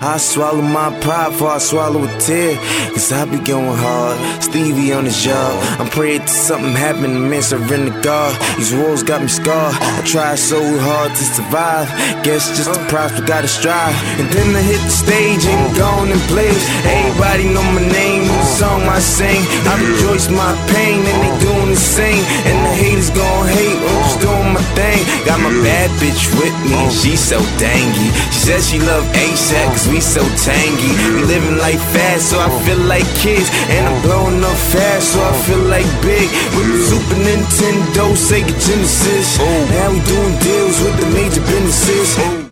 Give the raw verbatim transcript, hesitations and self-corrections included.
I swallow my pride before I swallow a tear. Cause I be going hard, Stevie on his job. I'm praying to something happen, the man surrender God. These wars got me scarred, I tried so hard to survive. Guess just the price, we gotta strive. And then I hit the stage and gone in place. Everybody know my name, the song I sing. I rejoice my pain and they doing the same. And the haters gon' hate when I'm just doing my thing. Got my bad bitch with me and she so dangy. She says she love ASAP cause we so tangy. We living life fast so I feel like kids. And I'm blowing up fast so I feel like big. With the Super Nintendo, Sega Genesis. Now we doing deals with the major businesses.